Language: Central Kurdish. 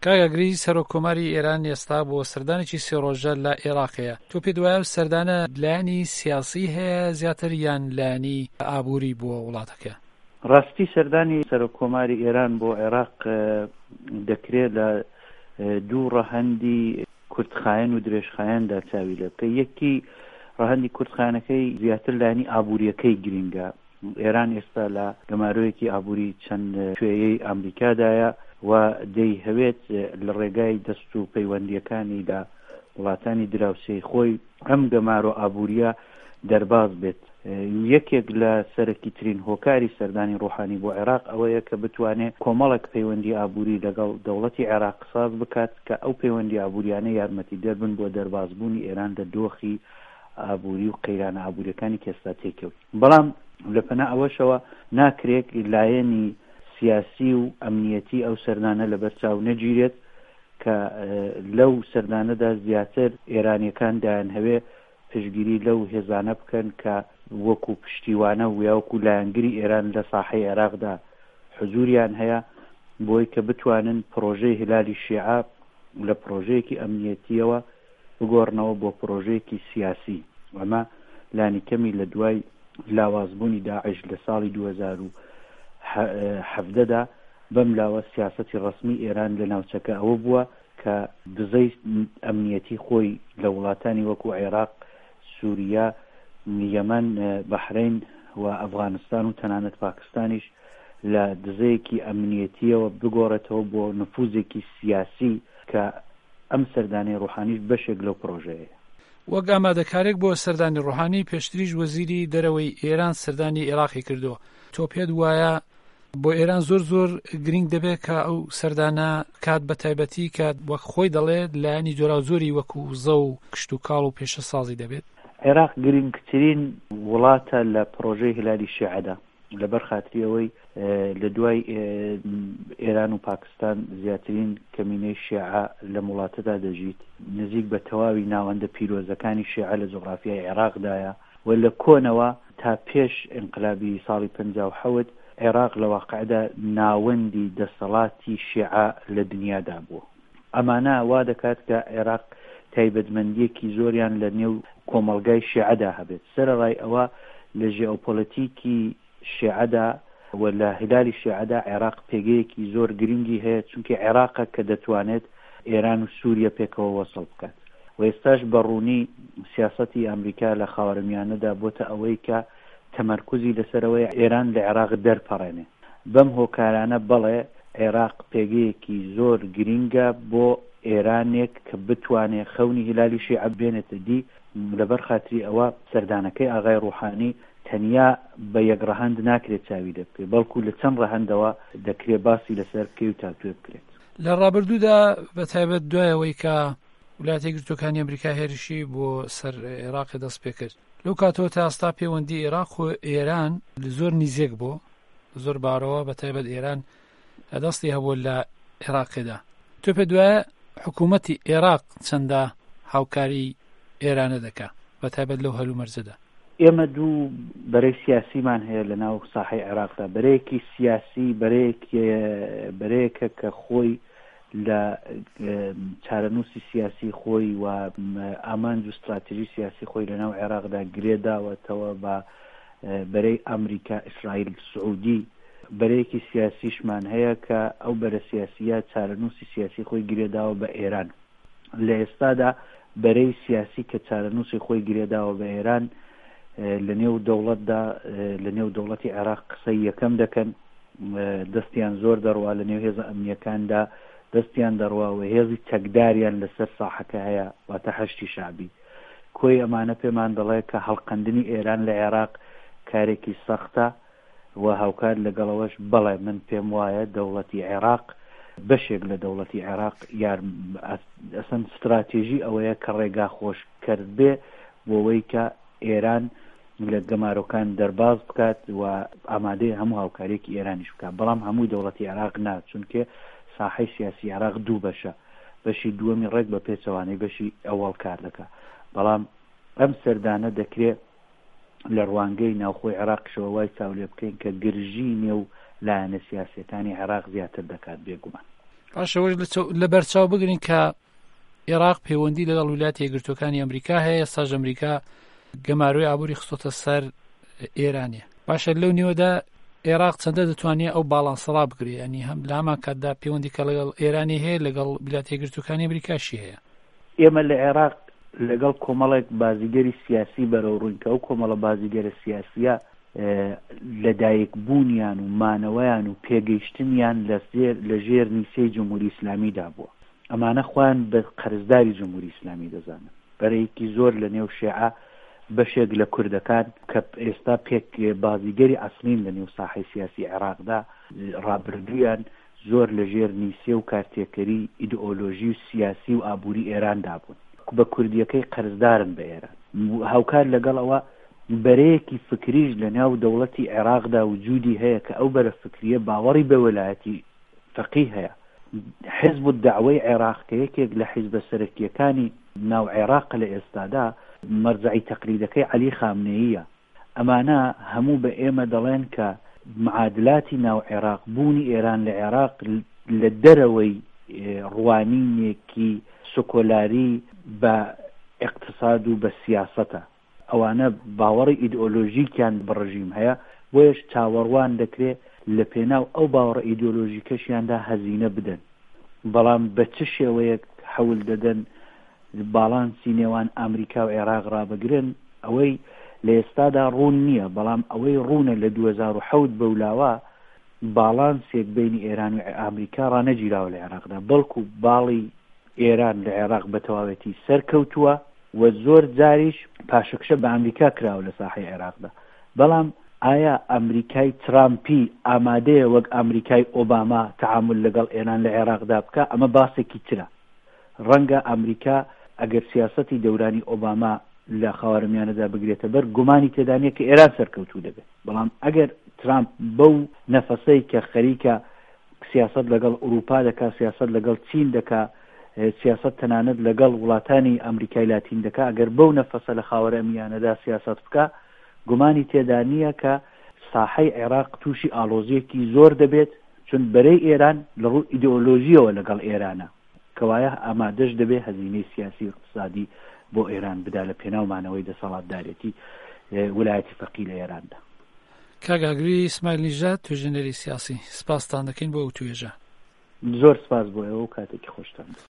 کاگەگری سەرۆکۆماری ئێران ئێستا بۆ سەردانێکی سێ ڕۆژە لە عێراقەیە. تۆ پێت وایە سەردانە لایەنی سیاسی هەیە زیاتر یان لایەنی ئابووری بۆ وڵاتەکە؟ ڕاستی سەردانی سەرۆکۆماری ئێران بۆ عێراق دەکرێت لە دوو ڕەهەندی کوردخایەن و درێژخایەندا چاوی لێ بکە. یەکی ڕەهەندی کوردخایەنەکەی زیاتر لایەنی ئابووریەکەی گرینگە. ئێران ئێستا لە گەمارۆیەکی ئابووری چەند شوێیەی ئەمریکادایە و دەیهەوێت لە ڕێگای دەست و پەیوەندیەکانیدا وڵاتانی دراوسێی خۆی ئەم گەمارۆ ئابووریە دەرباز بێت. یەکێک لە سەرەکی ترین هۆکاری سەردانی ڕۆحانی بۆ عێراق ئەوەیە کە بتوانێت کۆمەڵێک پەیوەندی ئابووری لەگەڵ دەوڵەتی عێراق ساز بکات کە ئەو پەیوەندی ئابووریانە یارمەتی دەربن بۆ دەربازبوونی ئێران لە دۆخی ئابووری و قەیرانە ئابووریەکانی کە ئێستا تێکەوت. بەڵام لە پەنا ئەوەشەوە ناکرێت لایەنی سیاسی و ئەمنیەتی ئەو سەردانە لەبەرچاو نەگیرێت کە لەو سەردانەدا زیاتر ئێرانیەکان دایان هەوێ پشتگیری لەو هێزانە بکەن کە وەکو پشتیوانە و یاوەکو لایەنگری ئێران لە ساحەی عێراقدا حضوریان هەیە بۆی کە بتوانن پرۆژەی هلالی شیعە لە پرۆژەیەکی ئەمنیەتیەوە بگۆڕنەوە بۆ پرۆژەیەکی سیاسی. ئەمە لانی کەمی لە دوای لاوازبوونی داعش لە ساڵی 2017دا بەم لاوە سیاسەتی ڕسمی ئێران لە ناوچەکە ئەوە بووە کە دزەی ئەمنیەتی خۆی لە وڵاتانی وەکو عێراق، سووریا، یەمەن، بەحرین و ئەفغانستان و تەنانەت پاکستانیش لە دزەیەکی ئەمنیەتیەوە بگۆڕێتەوە بۆ نفوذێکی سیاسی کە ئەم سەردانی ڕۆحانیش بەشێک لەو پرۆژەیە. وەک ئامادەکارێک بۆ سەردانی ڕۆحانی پێشتریش وەزیری دەرەوەی ئێران سەردانی عێراقی کردووە. تۆ پێت وایە بۆ ئێران زۆر گرنگ دەبێت کە ئەو سەردانە کات بە تایبەتی کە وەک خۆی دەڵێت لایەنی جۆرا زۆری وەکو زە و کشت و کاڵ و پێشە سازی دەبێت؟ عێراق گرنگترین وڵاتە لە پرۆژەی هلالی شیعەدا لەبەر خاتریەوەی لە دوای ئێران و پاکستان زیاترین کەمینەی شیعە لە وڵاتەدا دەژیت. نزیک بە تەواوی ناوەندە پیرۆزەکانی شیعە لە جوغرافیای عێراقدایە و لە کۆنەوە تا پێش ئینقلابی ساڵی 57 عێراق لە واقعدا ناوەندی دەسەڵاتی شیعە لە دنیادا بووە. ئەمانە وا دەکات کە عێراق تایبەتمەندیەکی زۆریان لە نێو کۆمەڵگای شیعەدا هەبێت. سەرەڕای ئەوە لە ژێئۆپۆلیتیکی شیعەدا و لە هلالی شیعەدا عێراق پێگەیەکی زۆر گرنگی هەیە، چونکە عێراقە کە دەتوانێت ئێران و سووریا پێکەوە وەسڵ بکات و ئێستاش بەڕوونی سیاسەتی ئەمریکا لە خاوەرمیانەدا بۆتە ئەوەی کە تەمەرکوزی لەسەرەوەی ئێران لە عێراق دەرپەڕێنێ. بەم هۆکارانە بەڵێ عێراق پێگەیەکی زۆر گرنگە بۆ ئێرانێک کە بتوانێت خەونی هلالی شیعە بێنێتە دی. لەبەر خاتری ئەوە سەردانەکەی ئاغای ڕوحانی تەنیا بە یەک ڕەهەند ناکرێت چاوی دەبکرێت، بەڵکو لە چەند ڕەهەندەوە دەکرێت باسی لەسەر بکەی و تاکتوێ بکرێت. لە ڕابردوودا بە تایبەت دوایەوەی کە وڵاتە یەکگرتووەکانی ئەمریکا هێرشی بۆ سەر عێراقی دەست پێ کرد، لەو کاتەوە تا ئێستا پەیوەندی عێراق و ئێران زۆر نزیک بوو، زۆر بارەوە بە تایبەت ئێران دەستی هەبوو لە عێراقیدا. تۆ پێ دوایە حکوومەتی عێراق چەندە هاوکاری ئێرانە دەکا بە تایبەت لەو هەلو مەرجەدا؟ ئێمە دوو بەرەی سیاسیمان هەیە لە ناو ساحەی عێراقدا. بەرەیەکی سیاسی بەرەیەکە کە خۆی لە چارەنووسی سیاسی خۆی و ئامانج و استراتیژی سیاسی خۆی لە ناو عێراقدا گرێداوەتەوە بە بەرەی ئەمریکا، ئیسرائیل، سعودی. بەرەیەکی سیاسیشمان هەیە کە ئەو بەرە سیاسیە چارەنووسی سیاسی خۆی گرێداوە بە ئێران. لە ئێستادا بەرەی سیاسی کە چارەنووسی خۆی گرێداوە بە ئێران لە نێو دەوڵەتدا، لە نێو دەوڵەتی عێراق قسەی یەکەم دەکەن، دەستیان زۆر دەڕوا لە نێو هێزە ئەمنیەکاندا دەستیان دەڕوا و هێزی چەکداریان لەسەر ساحەکە هەیە، واتە هەشتی شعبی. کۆی ئەمانە پێمان دەڵێ کە هەڵقەندنی ئێران لە عێراق کارێکی سەختە و هاوکار لەگەڵەوەش بەڵێ من پێم وایە دەوڵەتی عێراق بەشێک لە دەوڵەتی عێراق ئەسەن استراتیژی ئەوەیە کە ڕێگا خۆشکرد بێ بۆەوەی کە ئێران لە گەمارۆکان دەرباز بکات و ئامادەی هەموو هاوکارێکی ئێرانیش بکات. بەڵام هەمووی دەوڵەتی عێراق نات، چونکە ساحەی سیاسی عێراق دوو بەشە، بەشی دووەمی ڕێک بە پێچەوانەی بەشی ئەوەڵ کار دەکات. بەڵام ئەم سەردانە دەکرێت لە ڕوانگەی ناوخۆی عێراقشەوە وای چاو لێ بکەین کە گرژی نێو لایەنە سیاسەتانی عێراق زیاتر دەکات بێگومان. باشەوەش لە بەرچاو بگرین کە عێراق پەیوەندی لەگەڵ ویلایەتە یەکگرتووەکانی ئەمریکا هەیە، ئێستاش ئەمریکا گەماروی ئابووری خستۆتە سەر ئێرانیە. باشە لەو نێوەدا عێراق چەندە دەتوانێت ئەو باڵانسەڵا بگرێت، ینی هەم لە هەمان کاتدا پەیوەندی کە لەگەڵ ئێرانی هەیە لەگەڵ ویلایەتە یەکگرتووەکانی ئەمریکاشی هەیە. ئێمە لە عێراق لەگەڵ کۆمەڵێک بازیگەری سیاسی بەرەو ڕووینکە ئەو کۆمەڵە بازیگەرە سیاسیە لەدایک بوونیان و مانەوەیان و پێگەیشتنیان لە ژێر نیسەی جمهوری ئیسلامیدا بووە. ئەمانە خۆیان بە قەرزداری جمهوری ئیسلامی دەزانن. بەرەیەکی زۆر لە نێو شیعە بەشێک لە کوردەکان کە ئێستا پێک بازیگەری ئەسلین لە نێو ساحەی سیاسی عێراقدا ڕابردوویان زۆر لە ژێر نیسێ و کارتێکەری ئیدئۆلۆژی و سیاسی و ئابووری ئێراندا بوون. بە کوردیەکەی قەرزدارن بە ئێران. هاوکار لەگەڵ ئەوە بەرەیەکی فکریش لە ناو دەوڵەتی عێراقدا وجودی هەیە کە ئەو بەرە فکریە باوەڕی بە وەلایەتی فەقیه هەیە. حزب الدعوەی عێراق کە یەکێک لە حیزبە سەرەکیەکانی ناو عێراق لە ئێستادا مەرجعی تەقلیدەکەی عەلی خامنەییە. ئەمانە هەموو بە ئێمە دەڵێن کە معادلاتی ناو عێراق بوونی ئێران لە عێراق لە دەرەوەی ڕوانینێکی سکۆلاری بە اقتصاد و بە سیاسەتە. ئەوانە باوەڕی ئیدئۆلۆژیکیان بڕژیم هەیە، بۆیش چاوەڕوان دەکرێت لە پێناو ئەو باوەڕە ئیدئۆلۆژیکەشیاندا هەزینە بدەن، بەڵام بە چ شێوەیەک حەول دەدەن باڵانسی نێوان ئەمریکا و عێراق ڕابگرن. ئەوەی لە ئێستادا ڕوون نییە، بەڵام ئەوەی ڕوونە لە 2007 بەولاوە باڵانسێک بینی ئێران و ئەمریکا ڕانەگیراوە لە عێراقدا، بەڵکو باڵی ئێران لە عێراق بە تەواوەتی سەرکەوتووە و زۆر جاریش پاشەکشە بە ئەمریکا کراوە لە ساحەی عێراقدا. بەڵام ئایا ئەمریکای ترامپی ئامادەیە وەک ئەمریکای ئۆباما تەعامل لەگەڵ ئێران لە عێراقدا بکە؟ ئەمە باسێکی ترە. ڕەنگە ئەمریکا ئەگەر سیاسەتی دەورانی ئۆباما لە خاوەرمیانەدا بگرێتە بەر گومانی تێدانە کە ئێران سەرکەوتوو دەبێت. بەڵام ئەگەر ترامپ بەو نەفەسەی کە خەریکە سیاست لەگەڵ ئوروپا دەکا، سیاست لەگەڵ چین دەکا، سیاست تەنانەت لەگەڵ وڵاتانی ئەمریکای لاتین دەکا، ئەگەر بەو نەفەسە لە خاوەرمیانەدا سیاست بکە، گومانی تێدانیە کە ساحەی عێراق تووشی ئالۆزیەکی زۆر دەبێت، چون بەرەی ئێران لە ڕوو ئیدئۆلۆژیەوە لەگەڵ ئێرانە، کەوایە ئامادەش دەبێت هەزینەی سیاسی و اقتصادی بۆ ئێران بدا لە پێناومانەوەی دەسەڵاتدارێتی ویلایەتی فەقیه لە ئێراندا. کاگاگری ئیسماعیل نیژاد، توێژینەری سیاسی، سپاستان دەکەین بۆ ئەو توێژە. زۆر سپاس بۆ ئێوە و کاتێکی خۆشتان.